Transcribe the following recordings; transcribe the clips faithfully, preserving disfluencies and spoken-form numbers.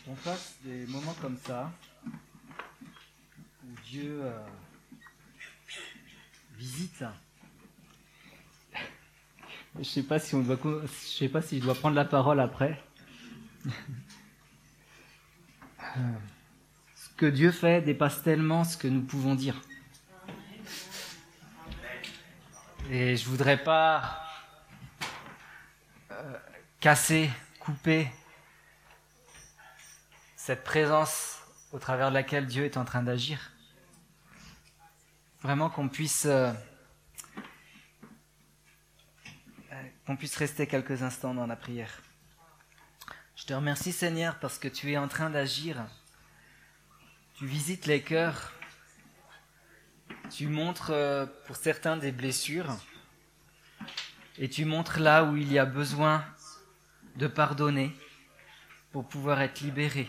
On passe des moments comme ça, où Dieu euh, visite. Je sais pas si on doit, je sais pas si je dois prendre la parole après. Ce que Dieu fait dépasse tellement ce que nous pouvons dire. Et je voudrais pas euh, casser, couper cette présence au travers de laquelle Dieu est en train d'agir. Vraiment qu'on puisse euh, qu'on puisse rester quelques instants dans la prière. Je te remercie Seigneur parce que tu es en train d'agir. Tu visites les cœurs. Tu montres euh, pour certains des blessures. Et tu montres là où il y a besoin de pardonner pour pouvoir être libéré.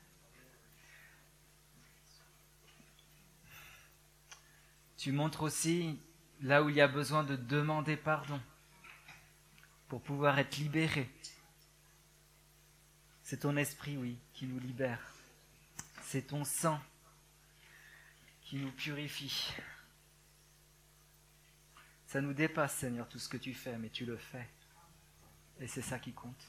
Tu montres aussi là où il y a besoin de demander pardon pour pouvoir être libéré. C'est ton esprit, oui, qui nous libère. C'est ton sang qui nous purifie. Ça nous dépasse, Seigneur, tout ce que tu fais, mais tu le fais. Et c'est ça qui compte.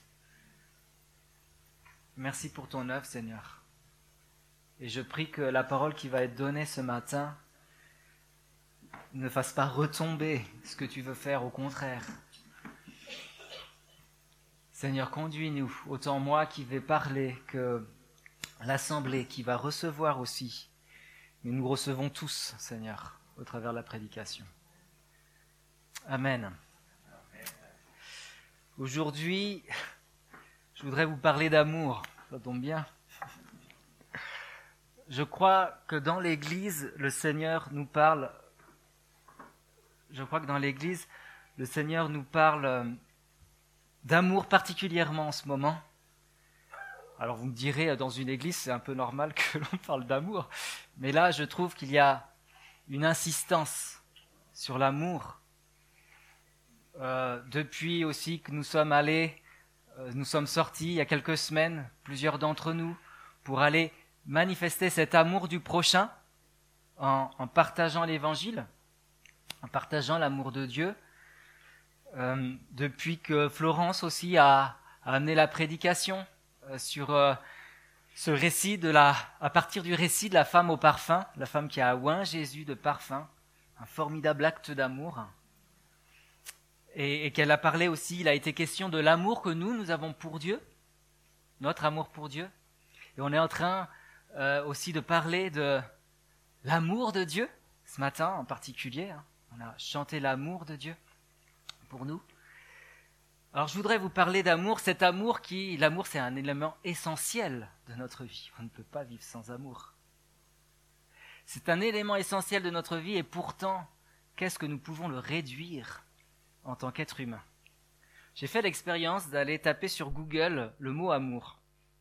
Merci pour ton œuvre, Seigneur. Et je prie que la parole qui va être donnée ce matin ne fasse pas retomber ce que tu veux faire, au contraire. Seigneur, conduis-nous, autant moi qui vais parler que l'assemblée qui va recevoir aussi. Mais nous recevons tous, Seigneur, au travers de la prédication. Amen. Aujourd'hui, je voudrais vous parler d'amour. Ça tombe bien. Je crois que dans l'Église, le Seigneur nous parle. Je crois que dans l'Église, le Seigneur nous parle d'amour particulièrement en ce moment. Alors vous me direz, dans une église, c'est un peu normal que l'on parle d'amour. Mais là, je trouve qu'il y a une insistance sur l'amour. Euh, depuis aussi que nous sommes allés, euh, nous sommes sortis il y a quelques semaines, plusieurs d'entre nous, pour aller manifester cet amour du prochain en, en partageant l'évangile, en partageant l'amour de Dieu. Euh, depuis que Florence aussi a, a amené la prédication euh, sur euh, ce récit de la, à partir du récit de la femme au parfum, la femme qui a oint Jésus de parfum, un formidable acte d'amour, et, et qu'elle a parlé aussi, il a été question de l'amour que nous, nous avons pour Dieu, notre amour pour Dieu, et on est en train euh, aussi de parler de l'amour de Dieu, ce matin en particulier, hein, on a chanté l'amour de Dieu pour nous. Alors je voudrais vous parler d'amour, cet amour qui, l'amour c'est un élément essentiel de notre vie. On ne peut pas vivre sans amour. C'est un élément essentiel de notre vie et pourtant, qu'est-ce que nous pouvons le réduire en tant qu'être humain? J'ai fait l'expérience d'aller taper sur Google le mot amour.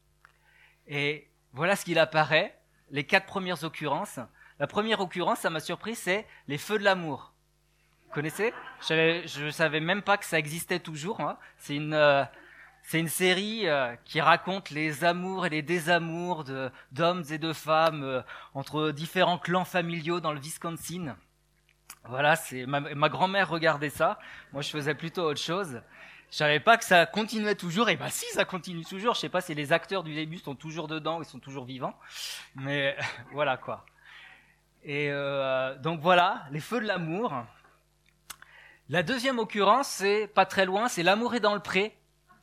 Et voilà ce qu'il apparaît, les quatre premières occurrences. La première occurrence, ça m'a surpris, c'est les feux de l'amour. Vous connaissez ? Je ne savais même pas que ça existait toujours. Hein. C'est une, euh, c'est une série euh, qui raconte les amours et les désamours de, d'hommes et de femmes euh, entre différents clans familiaux dans le Wisconsin. Voilà, c'est ma, ma grand-mère regardait ça. Moi, je faisais plutôt autre chose. Je savais pas que ça continuait toujours. Et ben si, ça continue toujours. Je sais pas si les acteurs du début sont toujours dedans ou ils sont toujours vivants. Mais voilà quoi. Et euh, donc voilà, les feux de l'amour. La deuxième occurrence, c'est pas très loin, c'est l'amour est dans le pré.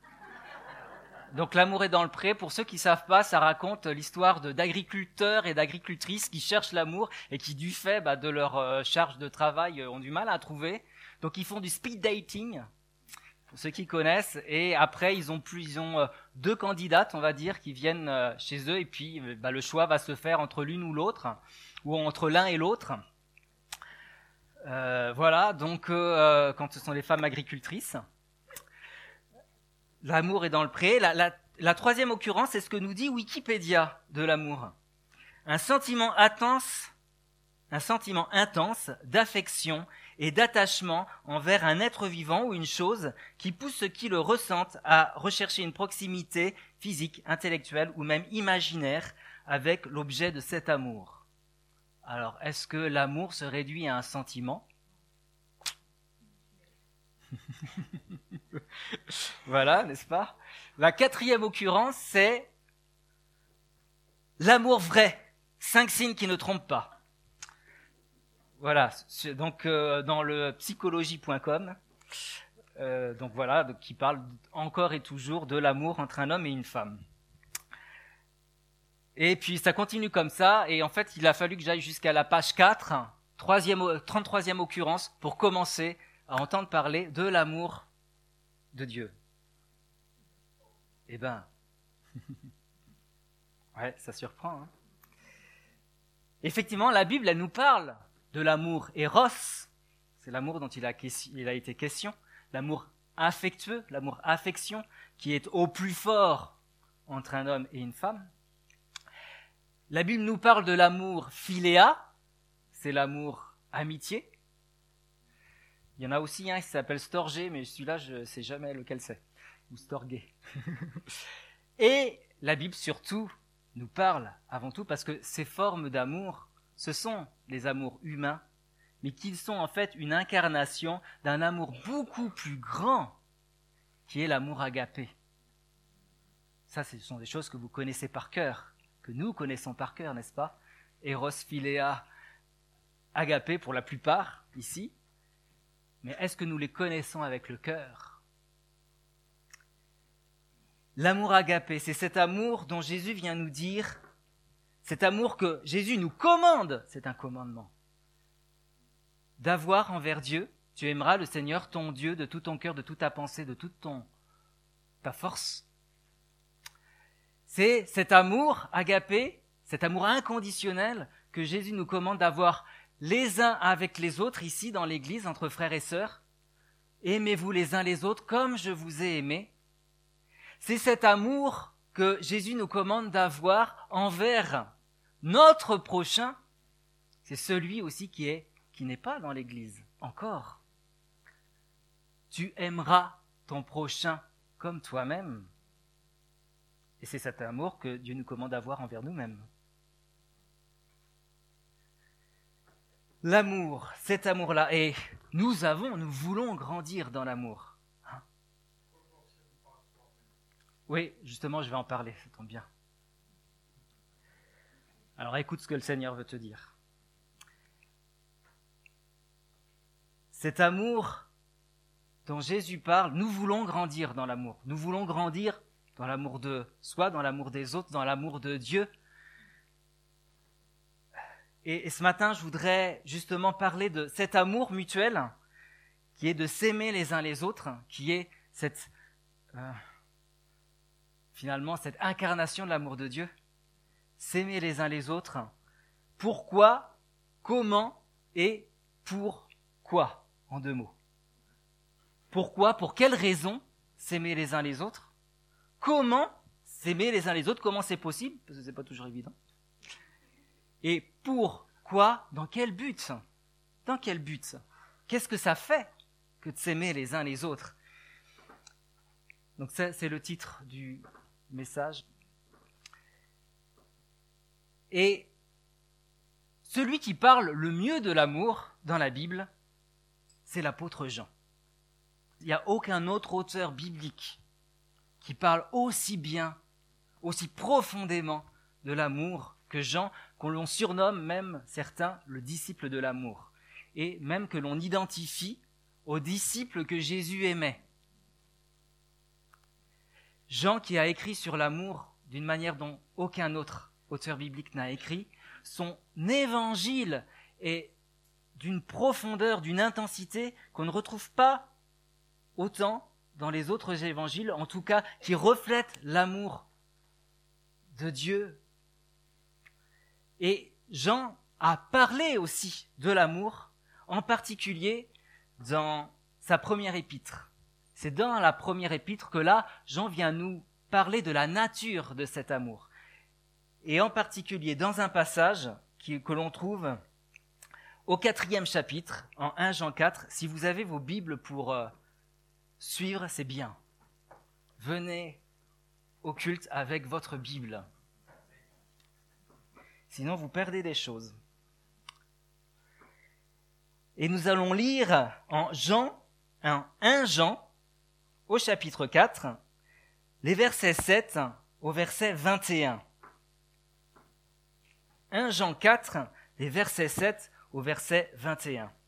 Donc l'amour est dans le pré, pour ceux qui savent pas, ça raconte l'histoire de, d'agriculteurs et d'agricultrices qui cherchent l'amour et qui, du fait bah, de leur euh, charge de travail, euh, ont du mal à trouver. Donc ils font du speed dating, pour ceux qui connaissent, et après ils ont plus, ils ont euh, deux candidates, on va dire, qui viennent euh, chez eux, et puis bah, le choix va se faire entre l'une ou l'autre, ou entre l'un et l'autre. Euh, voilà, donc euh, quand ce sont les femmes agricultrices, l'amour est dans le pré. La, la, la troisième occurrence, c'est ce que nous dit Wikipédia de l'amour. Un sentiment intense, un sentiment intense d'affection et d'attachement envers un être vivant ou une chose qui pousse ceux qui le ressentent à rechercher une proximité physique, intellectuelle ou même imaginaire avec l'objet de cet amour. Alors, est-ce que l'amour se réduit à un sentiment ? Voilà, n'est-ce pas ? La quatrième occurrence, c'est l'amour vrai. Cinq signes qui ne trompent pas. Voilà, donc euh, dans le psychologie point com, euh, donc voilà, donc, qui parle encore et toujours de l'amour entre un homme et une femme. Et puis ça continue comme ça, et en fait il a fallu que j'aille jusqu'à la page quatre, troisième, trente-troisième occurrence, pour commencer à entendre parler de l'amour de Dieu. Eh ben, ouais, ça surprend. Hein. Effectivement, la Bible, elle nous parle de l'amour éros, c'est l'amour dont il a, il a été question, l'amour affectueux, l'amour affection, qui est au plus fort entre un homme et une femme. La Bible nous parle de l'amour philéa, c'est l'amour amitié. Il y en a aussi un qui s'appelle storgé, mais celui-là, je ne sais jamais lequel c'est, ou storgé. Et la Bible, surtout, nous parle avant tout parce que ces formes d'amour, ce sont les amours humains, mais qu'ils sont en fait une incarnation d'un amour beaucoup plus grand, qui est l'amour agapé. Ça, ce sont des choses que vous connaissez par cœur, que nous connaissons par cœur, n'est-ce pas ? Eros, philéa, agapé pour la plupart, ici. Mais est-ce que nous les connaissons avec le cœur ? L'amour agapé, c'est cet amour dont Jésus vient nous dire, cet amour que Jésus nous commande, c'est un commandement, d'avoir envers Dieu. Tu aimeras le Seigneur ton Dieu de tout ton cœur, de toute ta pensée, de toute ton, ta force. C'est cet amour agapé, cet amour inconditionnel que Jésus nous commande d'avoir les uns avec les autres ici dans l'Église, entre frères et sœurs. Aimez-vous les uns les autres comme je vous ai aimés. C'est cet amour que Jésus nous commande d'avoir envers notre prochain. C'est celui aussi qui est, qui n'est pas dans l'Église encore. Tu aimeras ton prochain comme toi-même. Et c'est cet amour que Dieu nous commande d'avoir envers nous-mêmes. L'amour, cet amour-là, et nous avons, nous voulons grandir dans l'amour. Hein? Oui, justement, je vais en parler, ça tombe bien. Alors écoute ce que le Seigneur veut te dire. Cet amour dont Jésus parle, nous voulons grandir dans l'amour. Nous voulons grandir dans l'amour de soi, dans l'amour des autres, dans l'amour de Dieu. Et, et ce matin, je voudrais justement parler de cet amour mutuel qui est de s'aimer les uns les autres, qui est cette, euh, finalement cette incarnation de l'amour de Dieu. S'aimer les uns les autres. Pourquoi, comment et pourquoi, en deux mots. Pourquoi, pour quelles raisons s'aimer les uns les autres? Comment s'aimer les uns les autres? Comment c'est possible? Parce que c'est pas toujours évident. Et pourquoi? Dans quel but? Dans quel but? Qu'est-ce que ça fait que de s'aimer les uns les autres? Donc ça, c'est le titre du message. Et celui qui parle le mieux de l'amour dans la Bible, c'est l'apôtre Jean. Il n'y a aucun autre auteur biblique qui parle aussi bien, aussi profondément de l'amour que Jean, qu'on l'on surnomme même certains le disciple de l'amour, et même que l'on identifie aux disciples que Jésus aimait. Jean, qui a écrit sur l'amour d'une manière dont aucun autre auteur biblique n'a écrit, son évangile est d'une profondeur, d'une intensité qu'on ne retrouve pas autant dans les autres évangiles, en tout cas qui reflètent l'amour de Dieu. Et Jean a parlé aussi de l'amour, en particulier dans sa première épître. C'est dans la première épître que là, Jean vient nous parler de la nature de cet amour. Et en particulier dans un passage qui, que l'on trouve au quatrième chapitre, en premier Jean quatre. Si vous avez vos Bibles pour euh, suivre, c'est bien. Venez au culte avec votre Bible. Sinon, vous perdez des choses. Et nous allons lire en Jean, en premier Jean, au chapitre quatre, les versets sept au verset vingt et un. premier Jean quatre, les versets sept au verset vingt et un.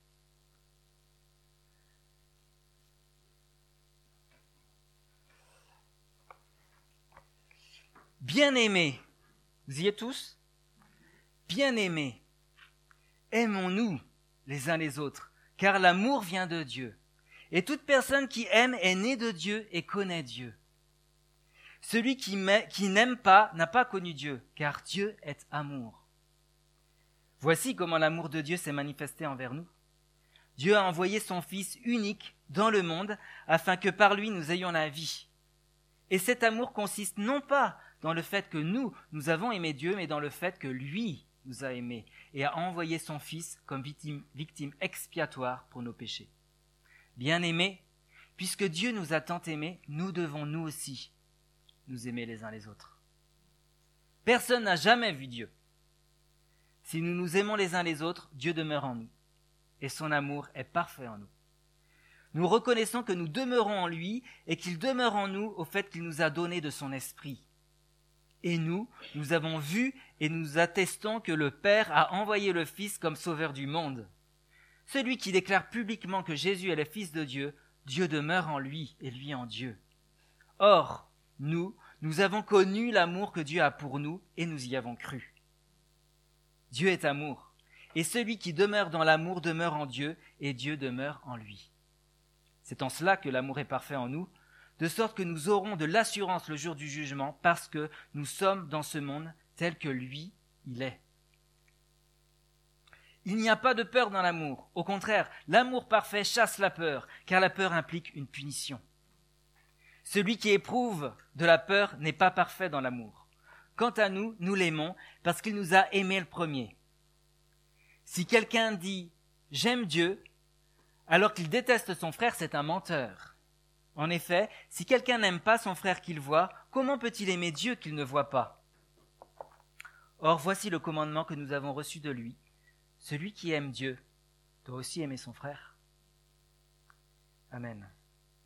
Bien-aimés, vous y êtes tous ? Bien-aimés, aimons-nous les uns les autres, car l'amour vient de Dieu. Et toute personne qui aime est née de Dieu et connaît Dieu. Celui qui, qui n'aime pas n'a pas connu Dieu, car Dieu est amour. Voici comment l'amour de Dieu s'est manifesté envers nous. Dieu a envoyé son Fils unique dans le monde, afin que par lui nous ayons la vie. Et cet amour consiste non pas dans le fait que nous, nous avons aimé Dieu, mais dans le fait que lui nous a aimés et a envoyé son Fils comme victime, victime expiatoire pour nos péchés. Bien-aimés, puisque Dieu nous a tant aimés, nous devons nous aussi nous aimer les uns les autres. Personne n'a jamais vu Dieu. Si nous nous aimons les uns les autres, Dieu demeure en nous, et son amour est parfait en nous. Nous reconnaissons que nous demeurons en lui et qu'il demeure en nous au fait qu'il nous a donné de son esprit. Et nous, nous avons vu et nous attestons que le Père a envoyé le Fils comme sauveur du monde. Celui qui déclare publiquement que Jésus est le Fils de Dieu, Dieu demeure en lui et lui en Dieu. Or, nous, nous avons connu l'amour que Dieu a pour nous et nous y avons cru. Dieu est amour, et celui qui demeure dans l'amour demeure en Dieu et Dieu demeure en lui. C'est en cela que l'amour est parfait en nous, de sorte que nous aurons de l'assurance le jour du jugement parce que nous sommes dans ce monde tel que lui, il est. Il n'y a pas de peur dans l'amour. Au contraire, l'amour parfait chasse la peur, car la peur implique une punition. Celui qui éprouve de la peur n'est pas parfait dans l'amour. Quant à nous, nous l'aimons parce qu'il nous a aimés le premier. Si quelqu'un dit « j'aime Dieu », alors qu'il déteste son frère, c'est un menteur. En effet, si quelqu'un n'aime pas son frère qu'il voit, comment peut-il aimer Dieu qu'il ne voit pas ? Or, voici le commandement que nous avons reçu de lui. Celui qui aime Dieu doit aussi aimer son frère. Amen.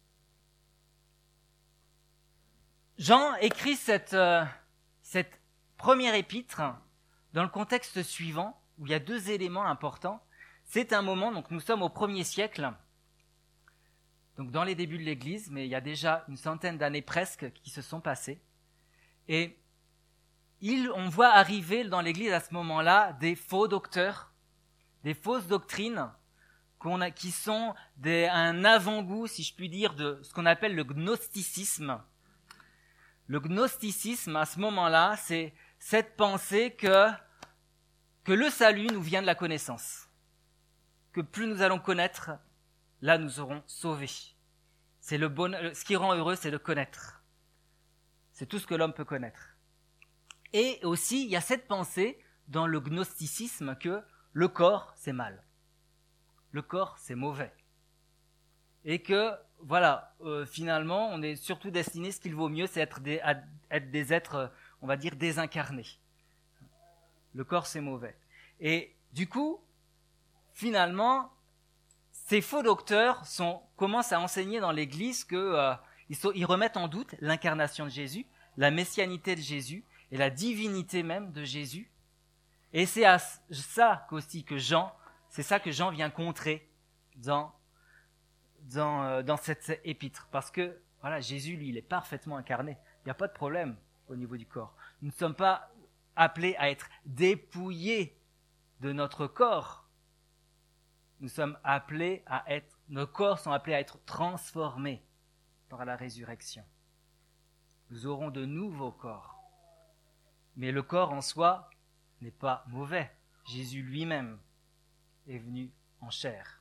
Jean écrit cette, euh, cette première épître dans le contexte suivant, où il y a deux éléments importants. C'est un moment, donc nous sommes au premier siècle, donc dans les débuts de l'Église, mais il y a déjà une centaine d'années presque qui se sont passées. Et il, on voit arriver dans l'Église à ce moment-là des faux docteurs, des fausses doctrines qu'on a, qui sont des, un avant-goût, si je puis dire, de ce qu'on appelle le gnosticisme. Le gnosticisme, à ce moment-là, c'est cette pensée que, que le salut nous vient de la connaissance. Que plus nous allons connaître, là nous serons sauvés. C'est le bon, ce qui rend heureux, c'est de connaître. C'est tout ce que l'homme peut connaître. Et aussi, il y a cette pensée dans le gnosticisme que le corps, c'est mal. Le corps, c'est mauvais. Et que, voilà, euh, finalement, on est surtout destiné, ce qu'il vaut mieux, c'est être des, à, être des êtres, on va dire, désincarnés. Le corps, c'est mauvais. Et du coup, finalement, ces faux docteurs sont, commencent à enseigner dans l'Église qu'ils euh, ils remettent en doute l'incarnation de Jésus, la messianité de Jésus et la divinité même de Jésus. Et c'est à ça qu'aussi que Jean, c'est ça que Jean vient contrer dans, dans, euh, dans cette épître. Parce que voilà, Jésus, lui, il est parfaitement incarné. Il n'y a pas de problème au niveau du corps. Nous ne sommes pas appelés à être dépouillés de notre corps. Nous sommes appelés à être, nos corps sont appelés à être transformés par la résurrection. Nous aurons de nouveaux corps. Mais le corps en soi n'est pas mauvais. Jésus lui-même est venu en chair.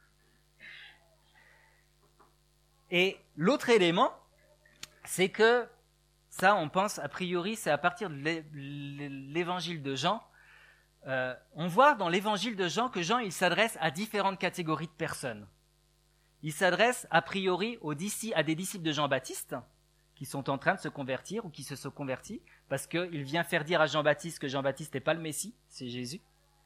Et l'autre élément, c'est que, ça on pense a priori, c'est à partir de l'évangile de Jean, euh, on voit dans l'évangile de Jean que Jean, il s'adresse à différentes catégories de personnes. Il s'adresse a priori aux disciples, à des disciples de Jean-Baptiste qui sont en train de se convertir ou qui se sont convertis parce qu'il vient faire dire à Jean-Baptiste que Jean-Baptiste n'est pas le Messie, c'est Jésus.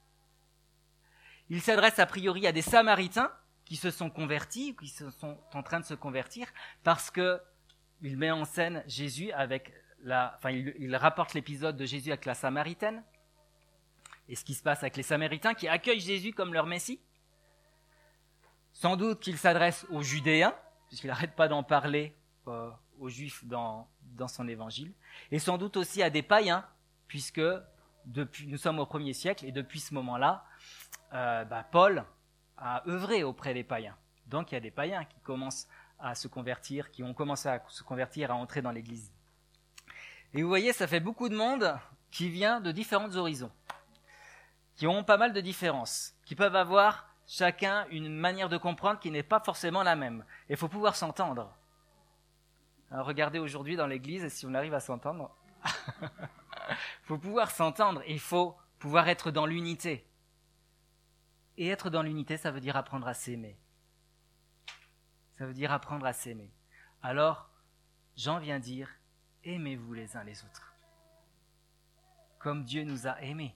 Il s'adresse a priori à des Samaritains qui se sont convertis, qui se sont en train de se convertir parce que il met en scène Jésus avec la, enfin il, il rapporte l'épisode de Jésus avec la Samaritaine et ce qui se passe avec les Samaritains qui accueillent Jésus comme leur Messie. Sans doute qu'il s'adresse aux Judéens, puisqu'il n'arrête pas d'en parler euh, aux Juifs dans, dans son évangile, et sans doute aussi à des païens, puisque depuis, nous sommes au premier siècle, et depuis ce moment-là, euh, bah, Paul a œuvré auprès des païens. Donc il y a des païens qui commencent à se convertir, qui ont commencé à se convertir, à entrer dans l'Église. Et vous voyez, ça fait beaucoup de monde qui vient de différents horizons, qui ont pas mal de différences, qui peuvent avoir chacun une manière de comprendre qui n'est pas forcément la même. Et il faut pouvoir s'entendre. Alors, regardez aujourd'hui dans l'église, si on arrive à s'entendre, il faut pouvoir s'entendre, il faut pouvoir être dans l'unité. Et être dans l'unité, ça veut dire apprendre à s'aimer. Ça veut dire apprendre à s'aimer. Alors, Jean vient dire, aimez-vous les uns les autres. Comme Dieu nous a aimés.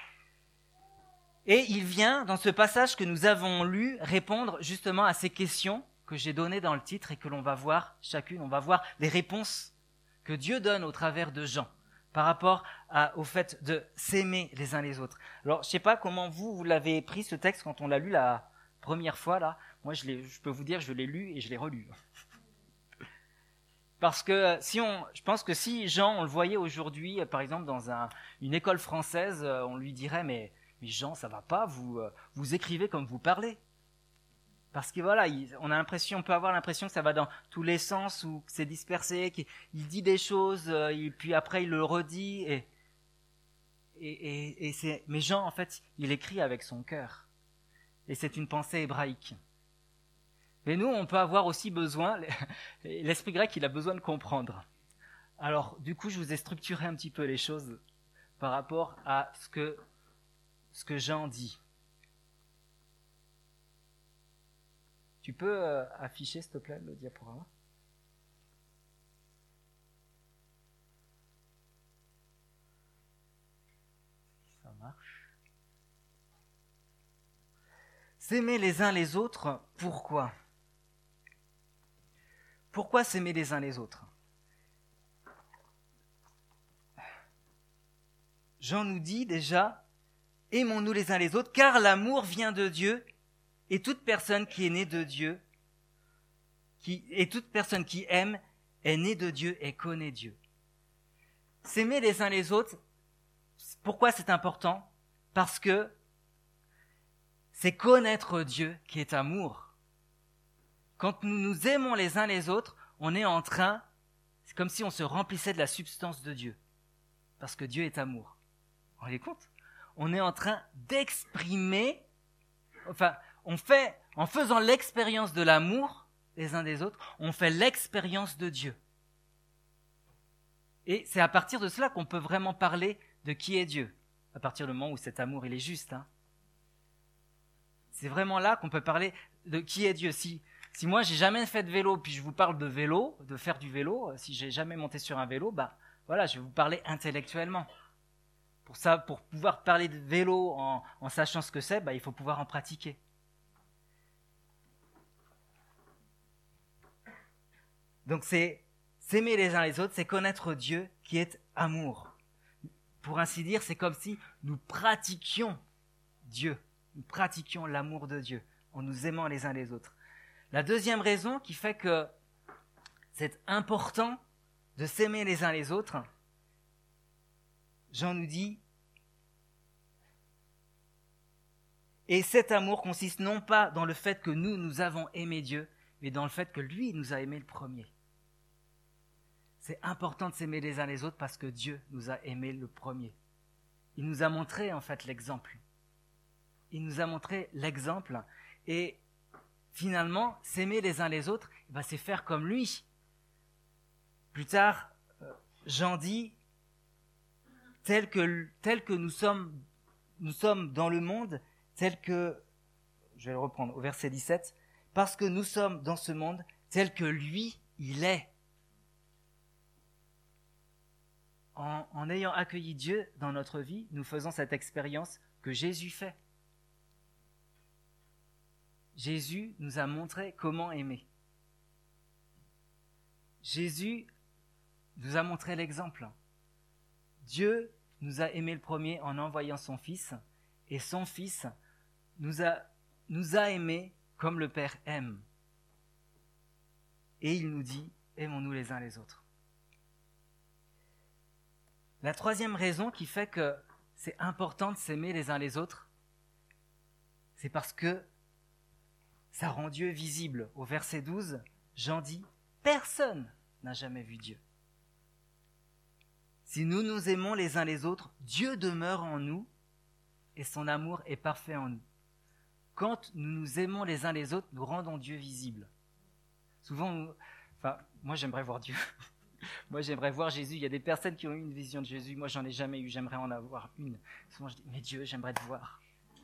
Et il vient, dans ce passage que nous avons lu, répondre justement à ces questions que j'ai données dans le titre et que l'on va voir chacune. On va voir les réponses que Dieu donne au travers de Jean par rapport à, au fait de s'aimer les uns les autres. Alors, je ne sais pas comment vous, vous l'avez pris ce texte quand on l'a lu la première fois. Là. Moi, je, l'ai, je peux vous dire, je l'ai lu et je l'ai relu. Parce que si on, je pense que si Jean, on le voyait aujourd'hui, par exemple, dans un, une école française, on lui dirait, mais... Mais Jean, ça va pas, vous, euh, vous écrivez comme vous parlez. Parce que voilà, il, on a l'impression, on peut avoir l'impression que ça va dans tous les sens, ou que c'est dispersé, qu'il il dit des choses, euh, et puis après il le redit, et, et, et, et c'est, mais Jean, en fait, il écrit avec son cœur. Et c'est une pensée hébraïque. Mais nous, on peut avoir aussi besoin, l'esprit grec, il a besoin de comprendre. Alors, du coup, je vous ai structuré un petit peu les choses par rapport à ce que ce que Jean dit. Tu peux euh, afficher, s'il te plaît, le diaporama ? Ça marche. S'aimer les uns les autres, pourquoi ? Pourquoi s'aimer les uns les autres ? Jean nous dit déjà, aimons-nous les uns les autres, car l'amour vient de Dieu, et toute personne qui est née de Dieu, qui, et toute personne qui aime, est née de Dieu et connaît Dieu. S'aimer les uns les autres, pourquoi c'est important ? Parce que c'est connaître Dieu qui est amour. Quand nous nous aimons les uns les autres, on est en train, c'est comme si on se remplissait de la substance de Dieu, parce que Dieu est amour. Vous vous rendez compte ? On est en train d'exprimer, enfin, on fait, en faisant l'expérience de l'amour les uns des autres, on fait l'expérience de Dieu. Et c'est à partir de cela qu'on peut vraiment parler de qui est Dieu, à partir du moment où cet amour, il est juste. Hein. C'est vraiment là qu'on peut parler de qui est Dieu. Si, si moi, j'ai jamais fait de vélo, puis je vous parle de vélo, de faire du vélo, si j'ai jamais monté sur un vélo, bah, voilà, je vais vous parler intellectuellement. Pour ça, pour pouvoir parler de vélo en, en sachant ce que c'est, bah, il faut pouvoir en pratiquer. Donc c'est s'aimer les uns les autres, c'est connaître Dieu qui est amour. Pour ainsi dire, c'est comme si nous pratiquions Dieu, nous pratiquions l'amour de Dieu en nous aimant les uns les autres. La deuxième raison qui fait que c'est important de s'aimer les uns les autres, Jean nous dit, et cet amour consiste non pas dans le fait que nous, nous avons aimé Dieu, mais dans le fait que lui nous a aimés le premier. C'est important de s'aimer les uns les autres parce que Dieu nous a aimés le premier. Il nous a montré en fait l'exemple. Il nous a montré l'exemple et finalement, s'aimer les uns les autres, ben, c'est faire comme lui. Plus tard, Jean dit, tel que, tel que nous sommes nous sommes dans le monde tel que, je vais le reprendre au verset dix-sept, parce que nous sommes dans ce monde tel que lui, il est. En, en ayant accueilli Dieu dans notre vie, nous faisons cette expérience que Jésus fait. Jésus nous a montré comment aimer. Jésus nous a montré l'exemple. Dieu nous a aimés le premier en envoyant son Fils, et son Fils nous a, nous a aimés comme le Père aime. Et il nous dit, aimons-nous les uns les autres. La troisième raison qui fait que c'est important de s'aimer les uns les autres, c'est parce que ça rend Dieu visible. Au verset douze, Jean dit, personne n'a jamais vu Dieu. Si nous nous aimons les uns les autres, Dieu demeure en nous et son amour est parfait en nous. Quand nous nous aimons les uns les autres, nous rendons Dieu visible. Souvent, nous, enfin, moi j'aimerais voir Dieu. Moi j'aimerais voir Jésus. Il y a des personnes qui ont eu une vision de Jésus. Moi j'en ai jamais eu, j'aimerais en avoir une. Souvent je dis, mais Dieu, j'aimerais te voir.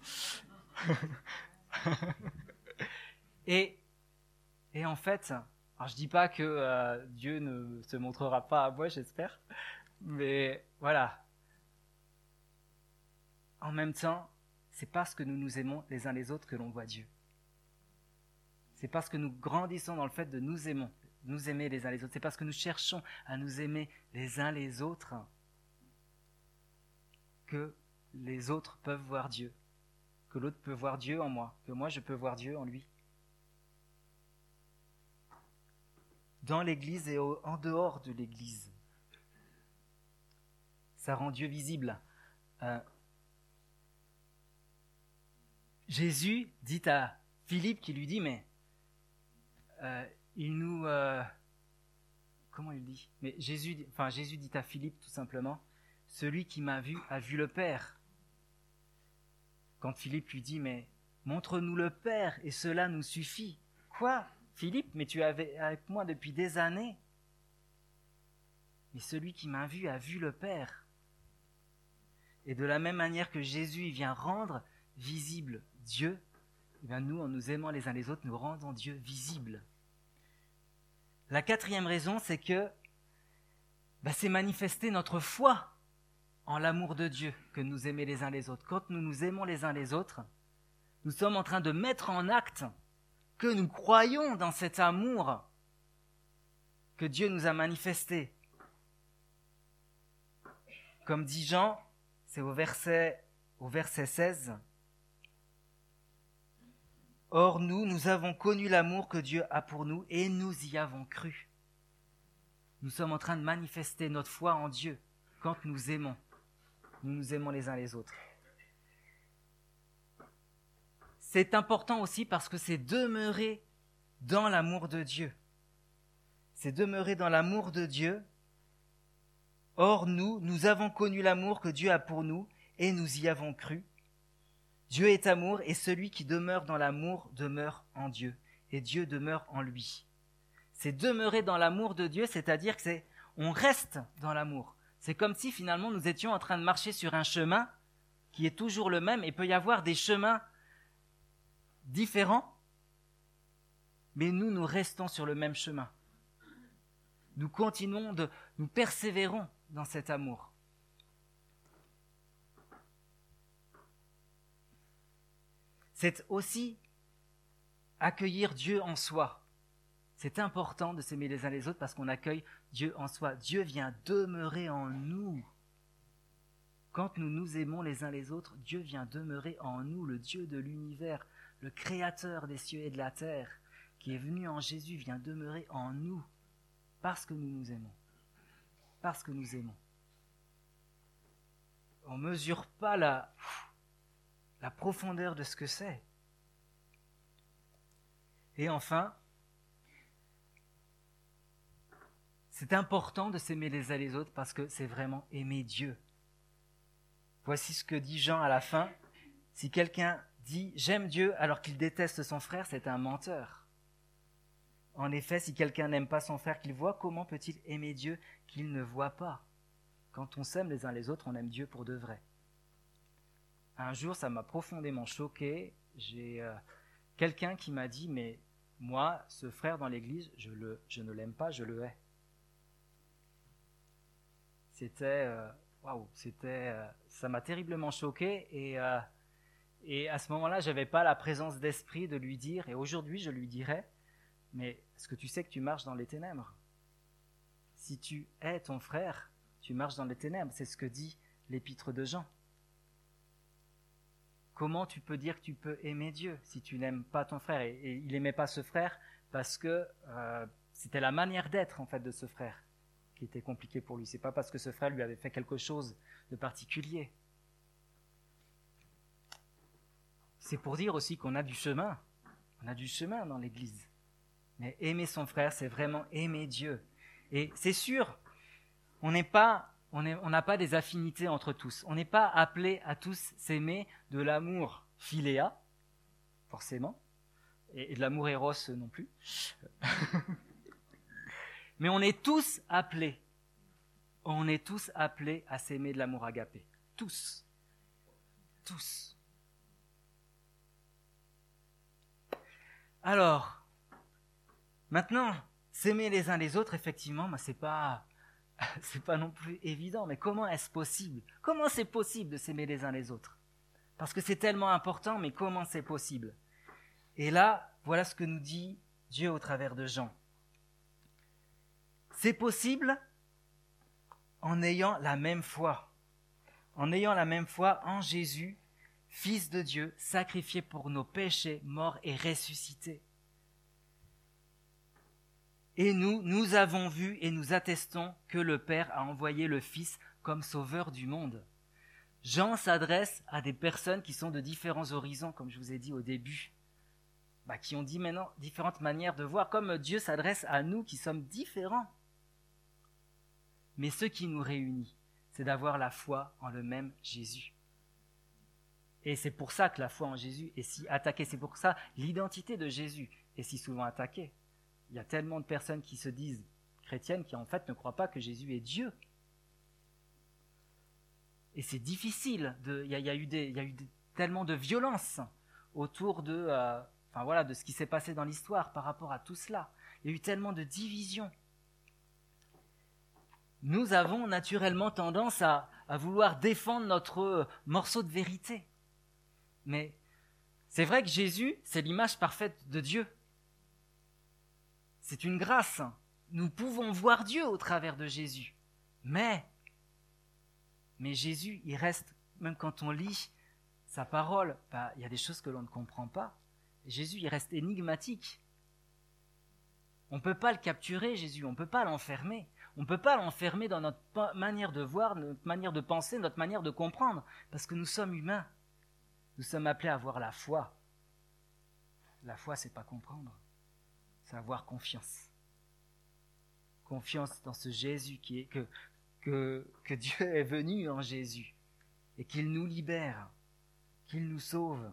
et, et en fait, alors je dis pas que euh, Dieu ne se montrera pas à moi, j'espère. Mais voilà. En même temps, c'est parce que nous nous aimons les uns les autres que l'on voit Dieu. C'est parce que nous grandissons dans le fait de nous aimer, nous aimer les uns les autres. C'est parce que nous cherchons à nous aimer les uns les autres que les autres peuvent voir Dieu. Que l'autre peut voir Dieu en moi. Que moi je peux voir Dieu en lui. Dans l'Église et au, en dehors de l'Église. Ça rend Dieu visible. Euh, Jésus dit à Philippe qui lui dit, mais euh, il nous... Euh, comment il dit mais Jésus, enfin, Jésus dit à Philippe tout simplement, celui qui m'a vu a vu le Père. Quand Philippe lui dit, mais montre-nous le Père et cela nous suffit. Quoi, Philippe, mais tu es avec moi depuis des années. Mais celui qui m'a vu a vu le Père. Et de la même manière que Jésus vient rendre visible Dieu, eh bien nous, en nous aimant les uns les autres, nous rendons Dieu visible. La quatrième raison, c'est que bah, c'est manifester notre foi en l'amour de Dieu que nous aimer les uns les autres. Quand nous nous aimons les uns les autres, nous sommes en train de mettre en acte que nous croyons dans cet amour que Dieu nous a manifesté. Comme dit Jean, c'est au verset, au verset seize. Or nous, nous avons connu l'amour que Dieu a pour nous et nous y avons cru. Nous sommes en train de manifester notre foi en Dieu quand nous aimons. Nous nous aimons les uns les autres. C'est important aussi parce que c'est demeurer dans l'amour de Dieu. C'est demeurer dans l'amour de Dieu. Or nous, nous avons connu l'amour que Dieu a pour nous et nous y avons cru. Dieu est amour et celui qui demeure dans l'amour demeure en Dieu et Dieu demeure en lui. C'est demeurer dans l'amour de Dieu, c'est-à-dire que c'est, on reste dans l'amour. C'est comme si finalement nous étions en train de marcher sur un chemin qui est toujours le même et peut y avoir des chemins différents, mais nous, nous restons sur le même chemin. Nous continuons de, nous persévérons dans cet amour. C'est aussi accueillir Dieu en soi. C'est important de s'aimer les uns les autres parce qu'on accueille Dieu en soi. Dieu vient demeurer en nous. Quand nous nous aimons les uns les autres, Dieu vient demeurer en nous, le Dieu de l'univers, le créateur des cieux et de la terre, qui est venu en Jésus, vient demeurer en nous parce que nous nous aimons. Parce que nous aimons. On ne mesure pas la, la profondeur de ce que c'est. Et enfin, c'est important de s'aimer les uns les autres parce que c'est vraiment aimer Dieu. Voici ce que dit Jean à la fin. Si quelqu'un dit « j'aime Dieu » alors qu'il déteste son frère, c'est un menteur. En effet, si quelqu'un n'aime pas son frère qu'il voit, comment peut-il aimer Dieu qu'il ne voit pas ? Quand on s'aime les uns les autres, on aime Dieu pour de vrai. un jour, ça m'a profondément choqué. J'ai euh, quelqu'un qui m'a dit, mais moi, ce frère dans l'église, je, le, je ne l'aime pas, je le hais. C'était, euh, waouh, c'était, euh, ça m'a terriblement choqué et, euh, et à ce moment-là, j'avais pas la présence d'esprit de lui dire, et aujourd'hui, je lui dirais, mais est-ce que tu sais que tu marches dans les ténèbres? Si tu hais ton frère, tu marches dans les ténèbres, c'est ce que dit l'épître de Jean. Comment tu peux dire que tu peux aimer Dieu si tu n'aimes pas ton frère? Et, et il n'aimait pas ce frère parce que euh, c'était la manière d'être en fait de ce frère qui était compliquée pour lui. C'est pas parce que ce frère lui avait fait quelque chose de particulier. C'est pour dire aussi qu'on a du chemin. On a du chemin dans l'Église. Mais aimer son frère, c'est vraiment aimer Dieu. Et c'est sûr, on n'est pas, on est, on n'a pas des affinités entre tous. On n'est pas appelés à tous s'aimer de l'amour philéa, forcément, et, et de l'amour éros non plus. Mais on est tous appelés, on est tous appelés à s'aimer de l'amour agapé. Tous. Tous. Alors, maintenant, s'aimer les uns les autres, effectivement, bah, c'est pas, c'est pas non plus évident. Mais comment est-ce possible? Comment c'est possible de s'aimer les uns les autres? Parce que c'est tellement important, mais comment c'est possible? Et là, voilà ce que nous dit Dieu au travers de Jean. C'est possible en ayant la même foi, en ayant la même foi en Jésus, Fils de Dieu, sacrifié pour nos péchés, mort et ressuscité. Et nous, nous avons vu et nous attestons que le Père a envoyé le Fils comme sauveur du monde. Jean s'adresse à des personnes qui sont de différents horizons, comme je vous ai dit au début, bah, qui ont dit maintenant différentes manières de voir, comme Dieu s'adresse à nous qui sommes différents. Mais ce qui nous réunit, c'est d'avoir la foi en le même Jésus. Et c'est pour ça que la foi en Jésus est si attaquée. C'est pour ça que l'identité de Jésus est si souvent attaquée. Il y a tellement de personnes qui se disent chrétiennes qui en fait ne croient pas que Jésus est Dieu. Et c'est difficile. De, il, y a, il y a eu, des, il y a eu des, tellement de violence autour de, euh, enfin voilà, de ce qui s'est passé dans l'histoire par rapport à tout cela. Il y a eu tellement de divisions. Nous avons naturellement tendance à, à vouloir défendre notre morceau de vérité. Mais c'est vrai que Jésus, c'est l'image parfaite de Dieu. C'est une grâce. Nous pouvons voir Dieu au travers de Jésus. Mais, mais Jésus, il reste, même quand on lit sa parole, bah, il y a des choses que l'on ne comprend pas. Jésus, il reste énigmatique. On ne peut pas le capturer, Jésus, on ne peut pas l'enfermer. On ne peut pas l'enfermer dans notre manière de voir, notre manière de penser, notre manière de comprendre, parce que nous sommes humains. Nous sommes appelés à avoir la foi. La foi, c'est pas comprendre, c'est avoir confiance. Confiance dans ce Jésus qui est que, que, que Dieu est venu en Jésus et qu'il nous libère, qu'il nous sauve.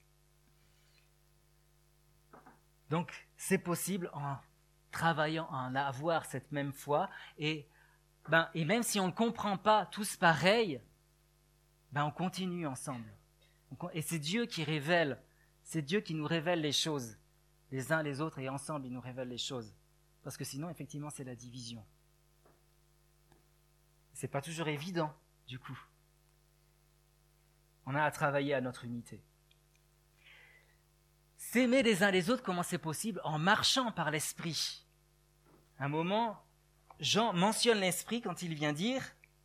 Donc, c'est possible en travaillant à en avoir cette même foi et, ben, et même si on ne comprend pas tous pareil, ben, on continue ensemble. Et c'est Dieu qui révèle, c'est Dieu qui nous révèle les choses, les uns les autres, et ensemble, il nous révèle les choses. Parce que sinon, effectivement, c'est la division. C'est pas toujours évident, du coup. On a à travailler à notre unité. S'aimer les uns les autres, comment c'est possible? En marchant par l'esprit. À un moment, Jean mentionne l'esprit quand il vient dire,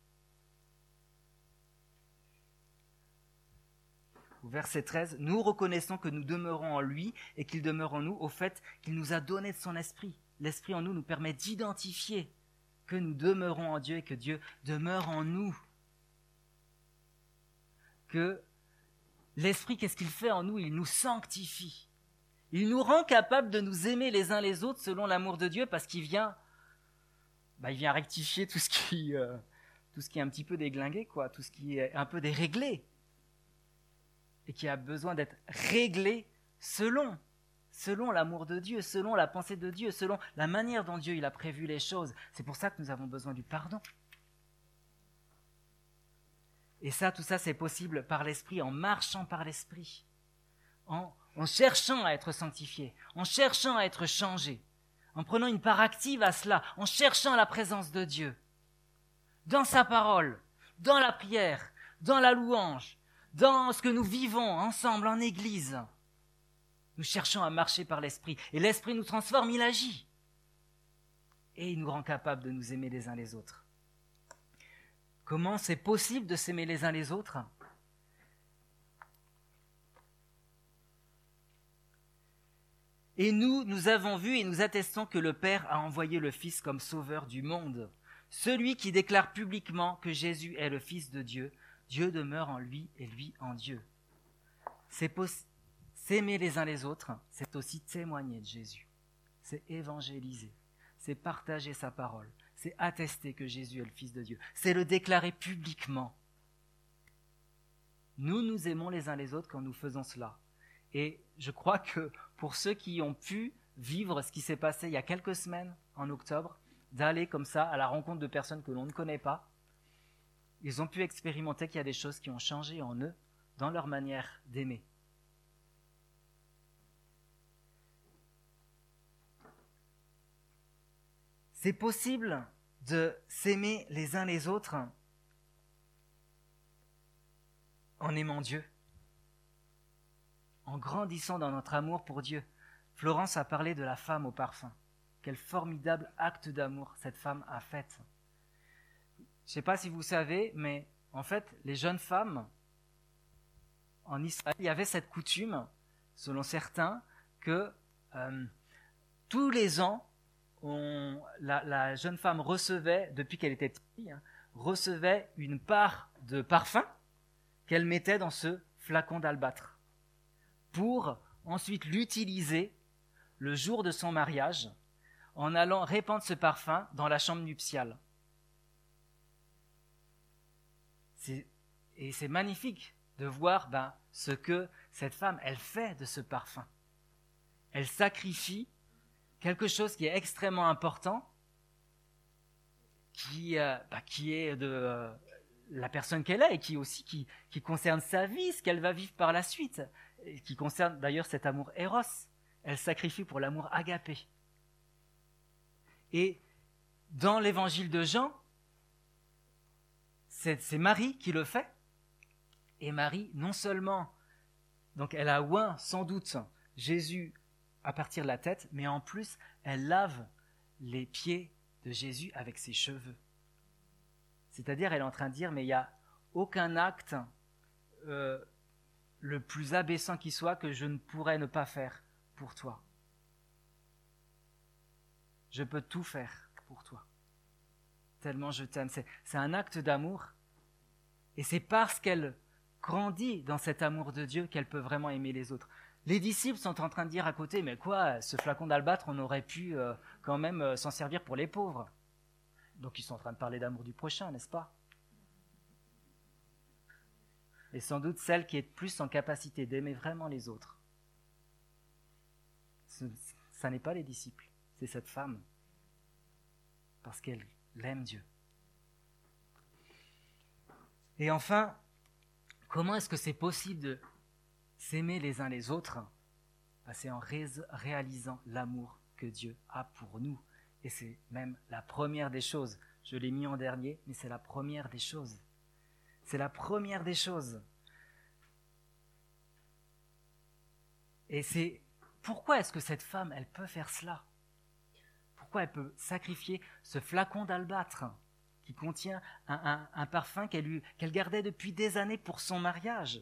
au verset treize, « Nous reconnaissons que nous demeurons en lui et qu'il demeure en nous au fait qu'il nous a donné de son esprit. L'esprit en nous nous permet d'identifier que nous demeurons en Dieu et que Dieu demeure en nous. Que l'esprit, qu'est-ce qu'il fait en nous? Il nous sanctifie. Il nous rend capables de nous aimer les uns les autres selon l'amour de Dieu parce qu'il vient, bah, il vient rectifier tout ce qui, euh, tout ce qui est un petit peu déglingué, quoi, tout ce qui est un peu déréglé. Et qui a besoin d'être réglé selon, selon l'amour de Dieu, selon la pensée de Dieu, selon la manière dont Dieu il a prévu les choses. C'est pour ça que nous avons besoin du pardon. Et ça, tout ça, c'est possible par l'Esprit, en marchant par l'Esprit, en, en cherchant à être sanctifié, en cherchant à être changé, en prenant une part active à cela, en cherchant la présence de Dieu, dans sa parole, dans la prière, dans la louange, dans ce que nous vivons ensemble en Église. Nous cherchons à marcher par l'Esprit, et l'Esprit nous transforme, il agit. Et il nous rend capables de nous aimer les uns les autres. Comment c'est possible de s'aimer les uns les autres ? Et nous, nous avons vu et nous attestons que le Père a envoyé le Fils comme sauveur du monde. Celui qui déclare publiquement que Jésus est le Fils de Dieu, Dieu demeure en lui et lui en Dieu. C'est possible. S'aimer les uns les autres, c'est aussi témoigner de Jésus. C'est évangéliser. C'est partager sa parole. C'est attester que Jésus est le Fils de Dieu. C'est le déclarer publiquement. Nous nous aimons les uns les autres quand nous faisons cela. Et je crois que pour ceux qui ont pu vivre ce qui s'est passé il y a quelques semaines, en octobre, d'aller comme ça à la rencontre de personnes que l'on ne connaît pas, ils ont pu expérimenter qu'il y a des choses qui ont changé en eux, dans leur manière d'aimer. C'est possible de s'aimer les uns les autres en aimant Dieu, en grandissant dans notre amour pour Dieu. Florence a parlé de la femme au parfum. Quel formidable acte d'amour cette femme a fait. Je ne sais pas si vous savez, mais en fait, les jeunes femmes, en Israël, il y avait cette coutume, selon certains, que euh, tous les ans, On, la, la jeune femme recevait, depuis qu'elle était petite, hein, recevait une part de parfum qu'elle mettait dans ce flacon d'albâtre pour ensuite l'utiliser le jour de son mariage en allant répandre ce parfum dans la chambre nuptiale. C'est, et c'est magnifique de voir ben, ce que cette femme, elle fait de ce parfum. Elle sacrifie quelque chose qui est extrêmement important, qui, euh, bah, qui est de euh, la personne qu'elle est et qui aussi qui, qui concerne sa vie, ce qu'elle va vivre par la suite, et qui concerne d'ailleurs cet amour éros. Elle sacrifie pour l'amour agapé. Et dans l'évangile de Jean, c'est, c'est Marie qui le fait. Et Marie, non seulement, donc elle a oint sans doute Jésus à partir de la tête, mais en plus, elle lave les pieds de Jésus avec ses cheveux. C'est-à-dire, elle est en train de dire, mais il n'y a aucun acte euh, le plus abaissant qui soit que je ne pourrais ne pas faire pour toi. Je peux tout faire pour toi. Tellement je t'aime. C'est, c'est un acte d'amour. Et c'est parce qu'elle grandit dans cet amour de Dieu qu'elle peut vraiment aimer les autres. Les disciples sont en train de dire à côté, mais quoi, ce flacon d'albâtre, on aurait pu euh, quand même euh, s'en servir pour les pauvres. Donc ils sont en train de parler d'amour du prochain, n'est-ce pas ? Et sans doute celle qui est plus en capacité d'aimer vraiment les autres. Ce, ça n'est pas les disciples, c'est cette femme. Parce qu'elle aime Dieu. Et enfin, comment est-ce que c'est possible de s'aimer les uns les autres? Ben, c'est en ré- réalisant l'amour que Dieu a pour nous. Et c'est même la première des choses. Je l'ai mis en dernier, mais c'est la première des choses. C'est la première des choses. Et c'est pourquoi est-ce que cette femme, elle peut faire cela? Pourquoi elle peut sacrifier ce flacon d'albâtre qui contient un, un, un parfum qu'elle, lui, qu'elle gardait depuis des années pour son mariage?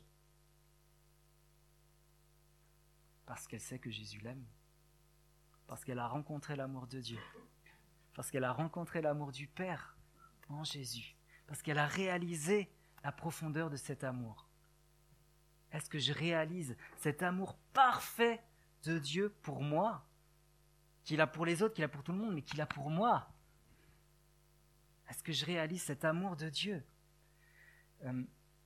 Parce qu'elle sait que Jésus l'aime. Parce qu'elle a rencontré l'amour de Dieu. Parce qu'elle a rencontré l'amour du Père en Jésus. Parce qu'elle a réalisé la profondeur de cet amour. Est-ce que je réalise cet amour parfait de Dieu pour moi, qu'il a pour les autres, qu'il a pour tout le monde, mais qu'il a pour moi? Est-ce que je réalise cet amour de Dieu? euh,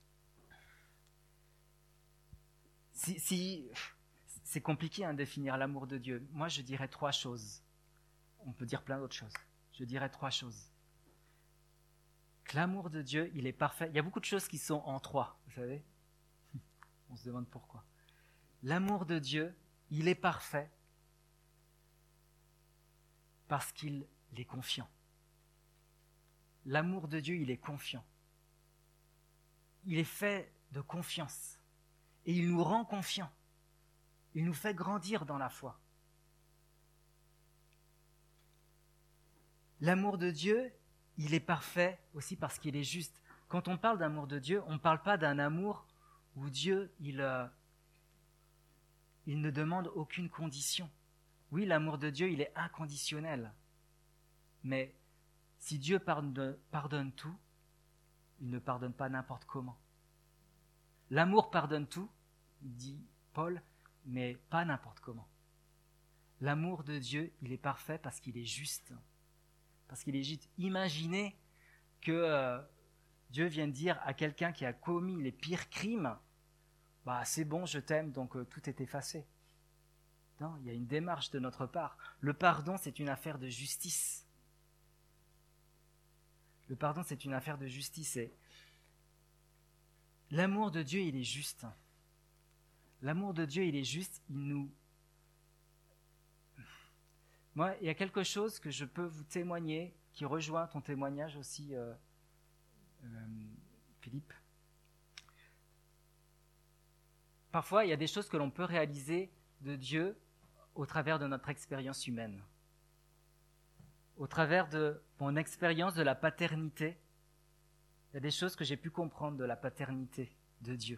si, si, c'est compliqué hein, de définir l'amour de Dieu. Moi, je dirais trois choses. On peut dire plein d'autres choses. Je dirais trois choses. que l'amour de Dieu, il est parfait. Il y a beaucoup de choses qui sont en trois, vous savez. On se demande pourquoi. L'amour de Dieu, il est parfait parce qu'il est confiant. L'amour de Dieu, il est confiant. Il est fait de confiance. Et il nous rend confiants. Il nous fait grandir dans la foi. L'amour de Dieu, il est parfait aussi parce qu'il est juste. Quand on parle d'amour de Dieu, on ne parle pas d'un amour où Dieu, il, euh, il ne demande aucune condition. Oui, l'amour de Dieu, il est inconditionnel. Mais si Dieu pardonne, pardonne tout, il ne pardonne pas n'importe comment. L'amour pardonne tout, dit Paul, mais pas n'importe comment. L'amour de Dieu, il est parfait parce qu'il est juste. Parce qu'il est juste. Imaginez que euh, Dieu vienne dire à quelqu'un qui a commis les pires crimes, bah c'est bon, je t'aime, donc euh, tout est effacé. Non, il y a une démarche de notre part. Le pardon, c'est une affaire de justice. Le pardon, c'est une affaire de justice. Et l'amour de Dieu, il est juste. L'amour de Dieu, il est juste. Il nous... Moi, il y a quelque chose que je peux vous témoigner, qui rejoint ton témoignage aussi, euh, euh, Philippe. Parfois, il y a des choses que l'on peut réaliser de Dieu au travers de notre expérience humaine. Au travers de mon expérience de la paternité, il y a des choses que j'ai pu comprendre de la paternité de Dieu.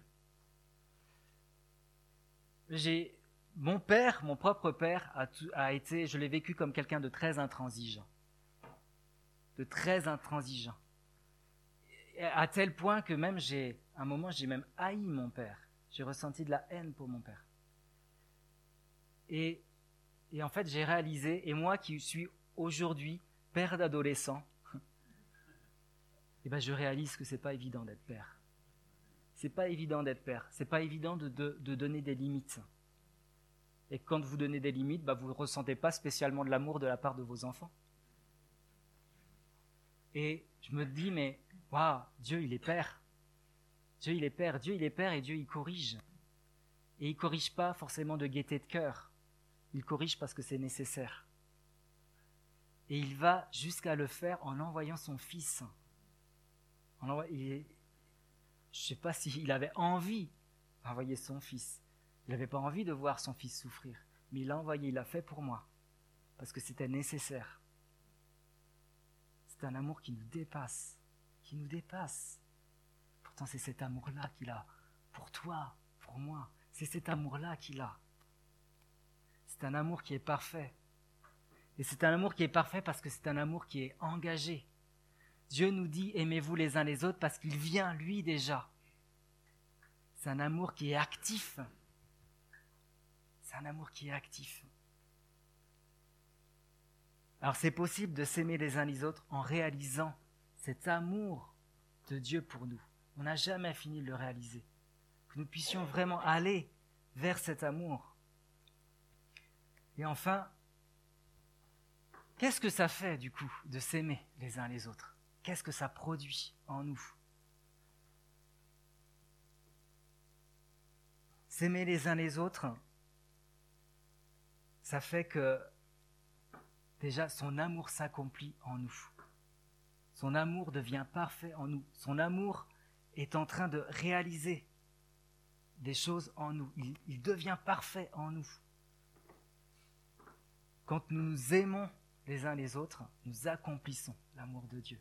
J'ai, mon père, mon propre père, a, tout, a été, je l'ai vécu comme quelqu'un de très intransigeant. De très intransigeant. À tel point que même j'ai, à un moment, j'ai même haï mon père. J'ai ressenti de la haine pour mon père. Et, et en fait, j'ai réalisé, et moi qui suis aujourd'hui père d'adolescents, et ben je réalise que c'est pas évident d'être père. C'est pas évident d'être père. C'est pas évident de, de, de donner des limites. Et quand vous donnez des limites, bah vous ne ressentez pas spécialement de l'amour de la part de vos enfants. Et je me dis, mais waouh, Dieu il est père. Dieu il est père. Dieu il est père et Dieu il corrige. Et il corrige pas forcément de gaieté de cœur. Il corrige parce que c'est nécessaire. Et il va jusqu'à le faire en envoyant son fils. En envoy... il... Je ne sais pas s'il avait envie d'envoyer son fils. Il n'avait pas envie de voir son fils souffrir. Mais il l'a envoyé, il l'a fait pour moi. Parce que c'était nécessaire. C'est un amour qui nous dépasse. Qui nous dépasse. Pourtant, c'est cet amour-là qu'il a. Pour toi, pour moi. C'est cet amour-là qu'il a. C'est un amour qui est parfait. Et c'est un amour qui est parfait parce que c'est un amour qui est engagé. Dieu nous dit « aimez-vous les uns les autres » parce qu'il vient, lui, déjà. C'est un amour qui est actif. C'est un amour qui est actif. Alors c'est possible de s'aimer les uns les autres en réalisant cet amour de Dieu pour nous. On n'a jamais fini de le réaliser. Que nous puissions vraiment aller vers cet amour. Et enfin, qu'est-ce que ça fait du coup de s'aimer les uns les autres ? Qu'est-ce que ça produit en nous ? S'aimer les uns les autres, ça fait que déjà son amour s'accomplit en nous. Son amour devient parfait en nous. Son amour est en train de réaliser des choses en nous. Il, il devient parfait en nous. Quand nous nous aimons les uns les autres, nous accomplissons l'amour de Dieu.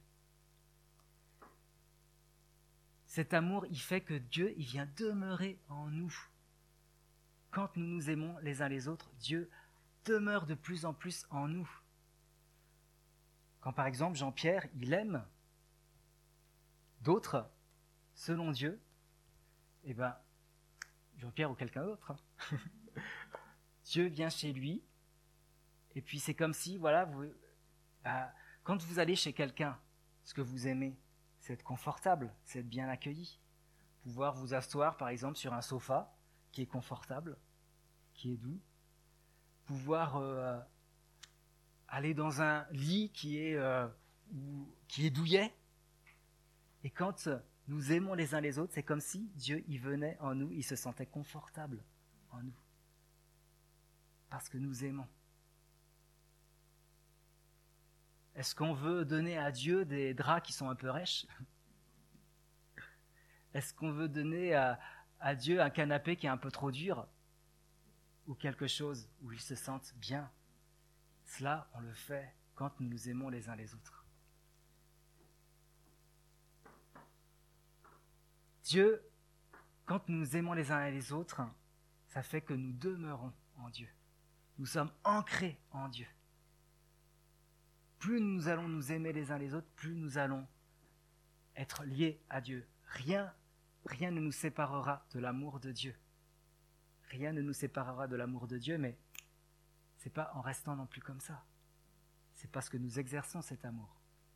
Cet amour, il fait que Dieu, il vient demeurer en nous. Quand nous nous aimons les uns les autres, Dieu demeure de plus en plus en nous. Quand par exemple Jean-Pierre, il aime d'autres selon Dieu, eh bien, Jean-Pierre ou quelqu'un d'autre, hein. Dieu vient chez lui, et puis c'est comme si, voilà, vous, bah, quand vous allez chez quelqu'un, ce que vous aimez, c'est être confortable, c'est être bien accueilli. Pouvoir vous asseoir, par exemple, sur un sofa qui est confortable, qui est doux. Pouvoir euh, aller dans un lit qui est, euh, où, qui est douillet. Et quand nous aimons les uns les autres, c'est comme si Dieu y venait en nous, il se sentait confortable en nous. Parce que nous aimons. Est-ce qu'on veut donner à Dieu des draps qui sont un peu rêches? Est-ce qu'on veut donner à, à Dieu un canapé qui est un peu trop dur? Ou quelque chose où il se sente bien? Cela, on le fait quand nous nous aimons les uns les autres. Dieu, quand nous nous aimons les uns et les autres, ça fait que nous demeurons en Dieu. Nous sommes ancrés en Dieu. Plus nous allons nous aimer les uns les autres, plus nous allons être liés à Dieu. Rien, rien ne nous séparera de l'amour de Dieu. Rien ne nous séparera de l'amour de Dieu, mais c'est pas en restant non plus comme ça. C'est parce que nous exerçons cet amour.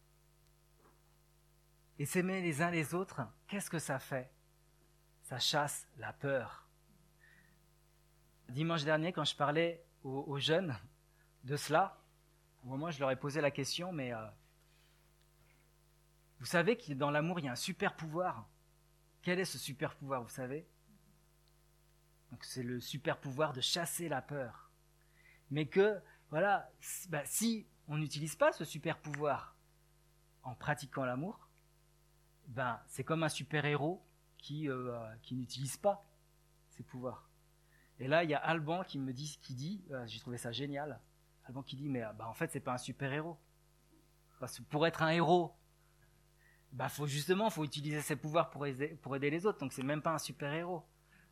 Et s'aimer les uns les autres, qu'est-ce que ça fait? Ça chasse la peur. Dimanche dernier, quand je parlais aux, aux jeunes de cela, au moment je leur ai posé la question, mais euh, vous savez que dans l'amour, il y a un super pouvoir. Quel est ce super pouvoir, vous savez? Donc c'est le super pouvoir de chasser la peur. Mais que, voilà, bah, si on n'utilise pas ce super pouvoir en pratiquant l'amour, ben c'est comme un super héros qui euh, qui n'utilise pas ses pouvoirs. Et là, il y a Alban qui me dit, qui dit, euh, j'ai trouvé ça génial. Alban qui dit, mais bah en fait c'est pas un super héros. Parce que pour être un héros, bah faut justement, faut utiliser ses pouvoirs pour aider, pour aider les autres. Donc c'est même pas un super héros.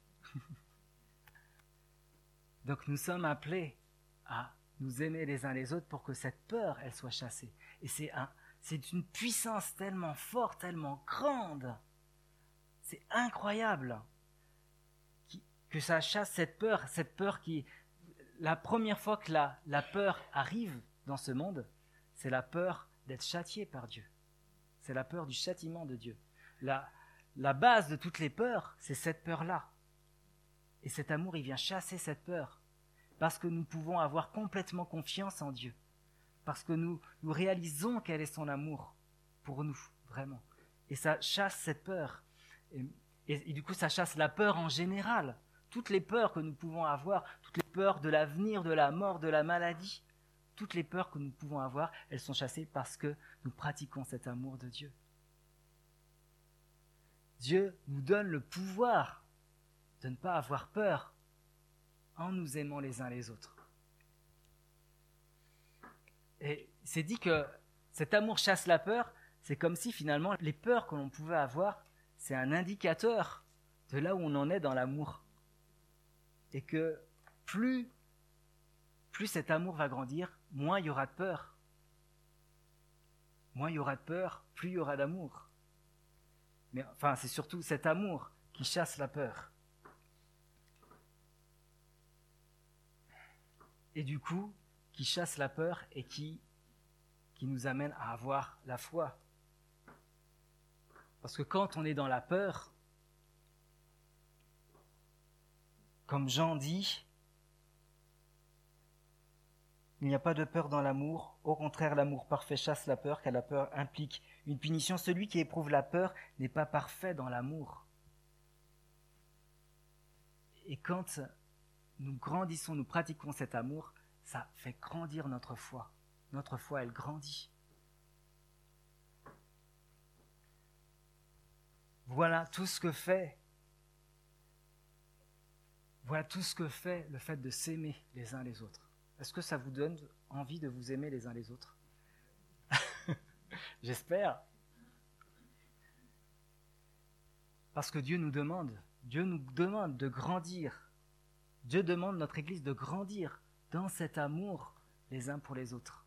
Donc nous sommes appelés à nous aimer les uns les autres pour que cette peur, elle soit chassée. Et c'est un, c'est une puissance tellement forte, tellement grande. C'est incroyable qui, que ça chasse cette peur, cette peur qui, la première fois que la, la peur arrive dans ce monde, c'est la peur d'être châtié par Dieu. C'est la peur du châtiment de Dieu. La, la base de toutes les peurs, c'est cette peur-là. Et cet amour, il vient chasser cette peur. Parce que nous pouvons avoir complètement confiance en Dieu. Parce que nous, nous réalisons quel est son amour pour nous, vraiment. Et ça chasse cette peur. Et, et, et du coup, ça chasse la peur en général. Toutes les peurs que nous pouvons avoir, toutes les peurs de l'avenir, de la mort, de la maladie, toutes les peurs que nous pouvons avoir, elles sont chassées parce que nous pratiquons cet amour de Dieu. Dieu nous donne le pouvoir de ne pas avoir peur en nous aimant les uns les autres. Et c'est dit que cet amour chasse la peur, c'est comme si finalement les peurs que l'on pouvait avoir, c'est un indicateur de là où on en est dans l'amour. Et que plus, plus cet amour va grandir, moins il y aura de peur. Moins il y aura de peur, plus il y aura d'amour. Mais enfin, c'est surtout cet amour qui chasse la peur. Et du coup, qui chasse la peur et qui, qui nous amène à avoir la foi. Parce que quand on est dans la peur, comme Jean dit, il n'y a pas de peur dans l'amour. Au contraire, l'amour parfait chasse la peur, car la peur implique une punition. Celui qui éprouve la peur n'est pas parfait dans l'amour. Et quand nous grandissons, nous pratiquons cet amour, ça fait grandir notre foi. Notre foi, elle grandit. Voilà tout ce que fait, voilà tout ce que fait le fait de s'aimer les uns les autres. Est-ce que ça vous donne envie de vous aimer les uns les autres? J'espère. Parce que Dieu nous demande, Dieu nous demande de grandir. Dieu demande notre Église de grandir dans cet amour les uns pour les autres.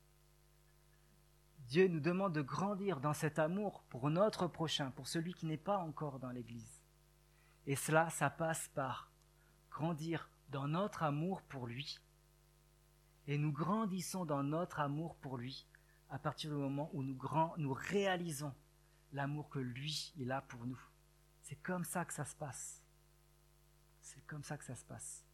Dieu nous demande de grandir dans cet amour pour notre prochain, pour celui qui n'est pas encore dans l'Église. Et cela, ça passe par grandir dans notre amour pour lui. Et nous grandissons dans notre amour pour lui à partir du moment où nous, grand, nous réalisons l'amour que lui, il a pour nous. C'est comme ça que ça se passe. C'est comme ça que ça se passe.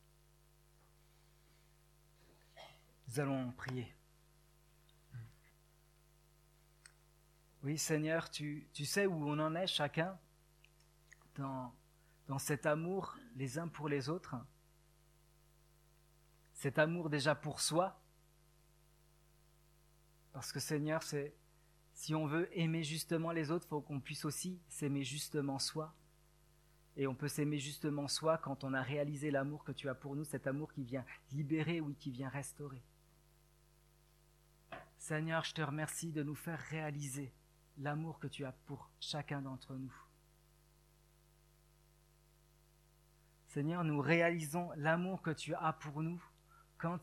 Nous allons prier. Oui, Seigneur, tu, tu sais où on en est chacun dans, dans cet amour les uns pour les autres. Cet amour déjà pour soi. Parce que Seigneur, c'est, si on veut aimer justement les autres, il faut qu'on puisse aussi s'aimer justement soi. Et on peut s'aimer justement soi quand on a réalisé l'amour que tu as pour nous, cet amour qui vient libérer, oui, qui vient restaurer. Seigneur, je te remercie de nous faire réaliser l'amour que tu as pour chacun d'entre nous. Seigneur, nous réalisons l'amour que tu as pour nous quand,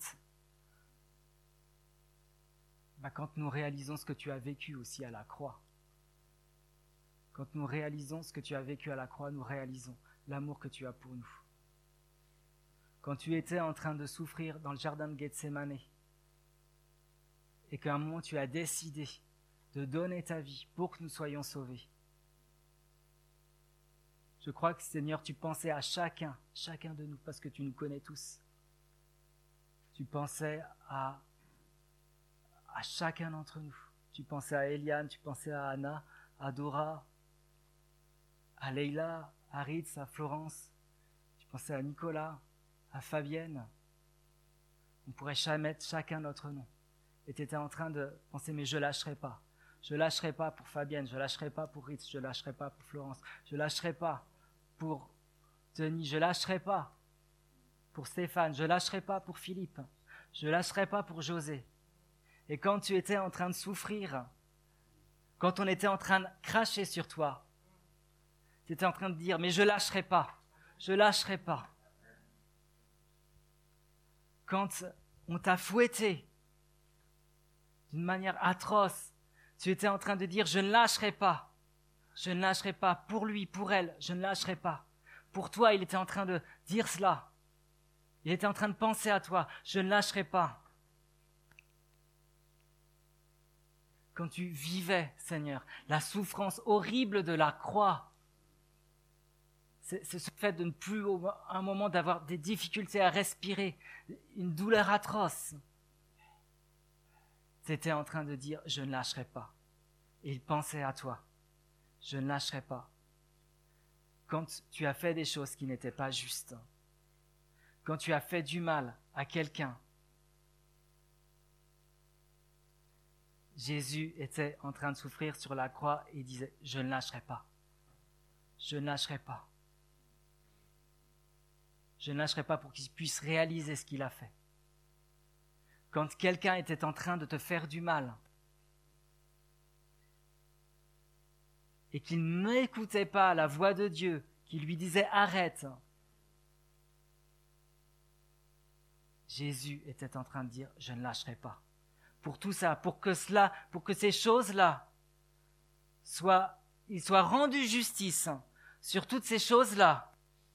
bah quand nous réalisons ce que tu as vécu aussi à la croix. Quand nous réalisons ce que tu as vécu à la croix, nous réalisons l'amour que tu as pour nous. Quand tu étais en train de souffrir dans le jardin de Gethsémane et qu'à un moment tu as décidé de donner ta vie pour que nous soyons sauvés. Je crois que Seigneur, tu pensais à chacun, chacun de nous, parce que tu nous connais tous. Tu pensais à, à chacun d'entre nous. Tu pensais à Eliane, tu pensais à Anna, à Dora, à Leïla, à Ritz, à Florence. Tu pensais à Nicolas, à Fabienne. On pourrait jamais mettre chacun notre nom. Et tu étais en train de penser, mais je lâcherai pas. Je lâcherai pas pour Fabienne, je lâcherai pas pour Ritz, je lâcherai pas pour Florence, je lâcherai pas pour Denis, je lâcherai pas pour Stéphane, je lâcherai pas pour Philippe, je lâcherai pas pour José. Et quand tu étais en train de souffrir, quand on était en train de cracher sur toi, tu étais en train de dire, mais je lâcherai pas, je lâcherai pas. Quand on t'a fouetté d'une manière atroce, tu étais en train de dire, je ne lâcherai pas, je ne lâcherai pas pour lui, pour elle, je ne lâcherai pas. Pour toi, il était en train de dire cela. Il était en train de penser à toi, je ne lâcherai pas. Quand tu vivais, Seigneur, la souffrance horrible de la croix, c'est, c'est ce fait de ne plus, à un moment, d'avoir des difficultés à respirer, une douleur atroce. Tu étais en train de dire, je ne lâcherai pas. Et il pensait à toi, je ne lâcherai pas. Quand tu as fait des choses qui n'étaient pas justes, quand tu as fait du mal à quelqu'un, Jésus était en train de souffrir sur la croix et disait, je ne lâcherai pas, je ne lâcherai pas. Je ne lâcherai pas pour qu'il puisse réaliser ce qu'il a fait. Quand quelqu'un était en train de te faire du mal et qu'il n'écoutait pas la voix de Dieu, qui lui disait arrête, Jésus était en train de dire je ne lâcherai pas. Pour tout ça, pour que cela, pour que ces choses-là soient, il soit rendu justice sur toutes ces choses-là,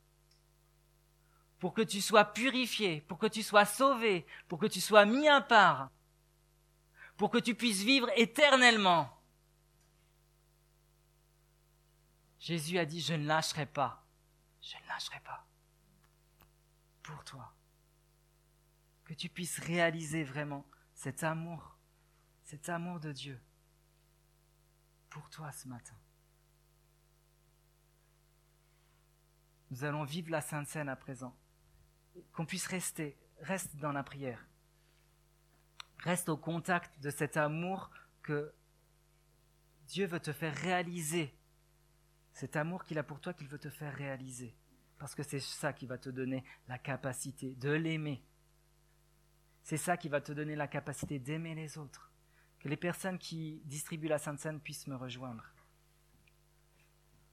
pour que tu sois purifié, pour que tu sois sauvé, pour que tu sois mis à part, pour que tu puisses vivre éternellement. Jésus a dit, je ne lâcherai pas, je ne lâcherai pas pour toi. Que tu puisses réaliser vraiment cet amour, cet amour de Dieu pour toi ce matin. Nous allons vivre la Sainte Seine à présent. Qu'on puisse rester, reste dans la prière. Reste au contact de cet amour que Dieu veut te faire réaliser. Cet amour qu'il a pour toi, qu'il veut te faire réaliser. Parce que c'est ça qui va te donner la capacité de l'aimer. C'est ça qui va te donner la capacité d'aimer les autres. Que les personnes qui distribuent la Sainte Seine puissent me rejoindre.